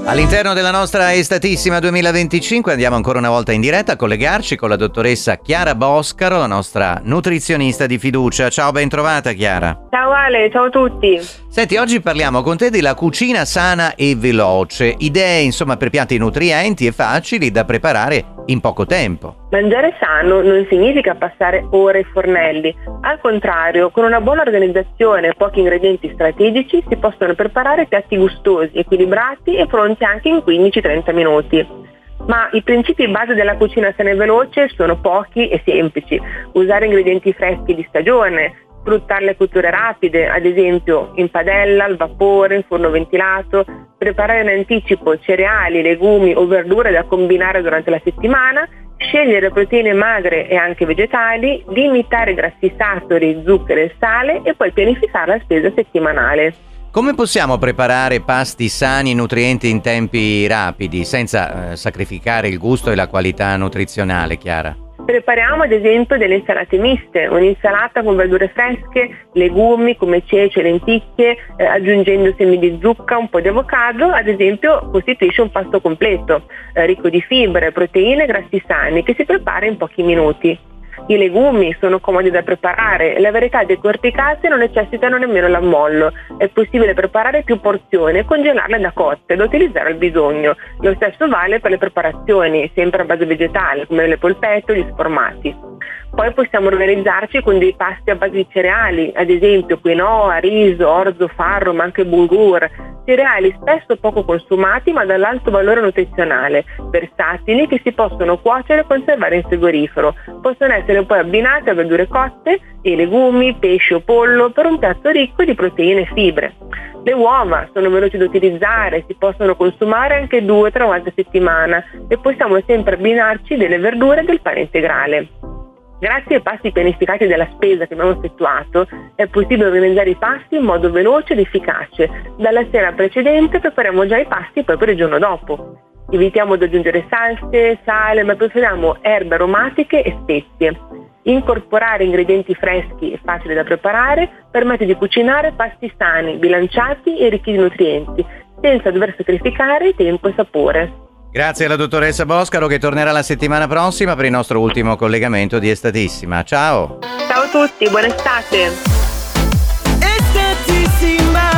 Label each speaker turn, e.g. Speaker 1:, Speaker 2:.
Speaker 1: All'interno della nostra Estatissima 2025 andiamo ancora una volta in diretta a collegarci con la dottoressa Chiara Boscaro, la nostra nutrizionista di fiducia. Ciao, ben trovata Chiara.
Speaker 2: Ciao Ale, ciao a tutti.
Speaker 1: Senti, oggi parliamo con te della cucina sana e veloce, idee insomma per piatti nutrienti e facili da preparare in poco tempo.
Speaker 2: Mangiare sano non significa passare ore ai fornelli, al contrario, con una buona organizzazione e pochi ingredienti strategici si possono preparare piatti gustosi, equilibrati e pronti anche in 15-30 minuti. Ma i principi base della cucina sana e veloce sono pochi e semplici: usare ingredienti freschi di stagione, sfruttare le cotture rapide, ad esempio in padella, al vapore, in forno ventilato, preparare in anticipo cereali, legumi o verdure da combinare durante la settimana, scegliere proteine magre e anche vegetali, limitare grassi saturi, zucchero e sale e poi pianificare la spesa settimanale.
Speaker 1: Come possiamo preparare pasti sani e nutrienti in tempi rapidi, senza sacrificare il gusto e la qualità nutrizionale, Chiara?
Speaker 2: Prepariamo ad esempio delle insalate miste, un'insalata con verdure fresche, legumi come ceci e lenticchie, aggiungendo semi di zucca, un po' di avocado, ad esempio costituisce un pasto completo, ricco di fibre, proteine e grassi sani, che si prepara in pochi minuti. I legumi sono comodi da preparare e la varietà decorticate non necessitano nemmeno l'ammollo. È possibile preparare più porzioni e congelarle da cotte da utilizzare al bisogno. Lo stesso vale per le preparazioni, sempre a base vegetale, come le polpette o gli sformati. Poi possiamo organizzarci con dei pasti a base di cereali, ad esempio quinoa, riso, orzo, farro, ma anche bulgur. Cereali spesso poco consumati ma dall'alto valore nutrizionale, versatili, che si possono cuocere e conservare in frigorifero. Possono essere poi abbinati a verdure cotte e legumi, pesce o pollo per un piatto ricco di proteine e fibre. Le uova sono veloci da utilizzare, si possono consumare anche 2 o 3 volte a settimana e possiamo sempre abbinarci delle verdure e del pane integrale. Grazie ai pasti pianificati della spesa che abbiamo effettuato è possibile organizzare i pasti in modo veloce ed efficace. Dalla sera precedente prepariamo già i pasti poi per il giorno dopo. Evitiamo di aggiungere salse, sale, ma preferiamo erbe aromatiche e spezie. Incorporare ingredienti freschi e facili da preparare permette di cucinare pasti sani, bilanciati e ricchi di nutrienti, senza dover sacrificare tempo e sapore.
Speaker 1: Grazie alla dottoressa Boscaro, che tornerà la settimana prossima per il nostro ultimo collegamento di Estatissima. Ciao!
Speaker 2: Ciao a tutti, buona estate!
Speaker 3: Estatissima.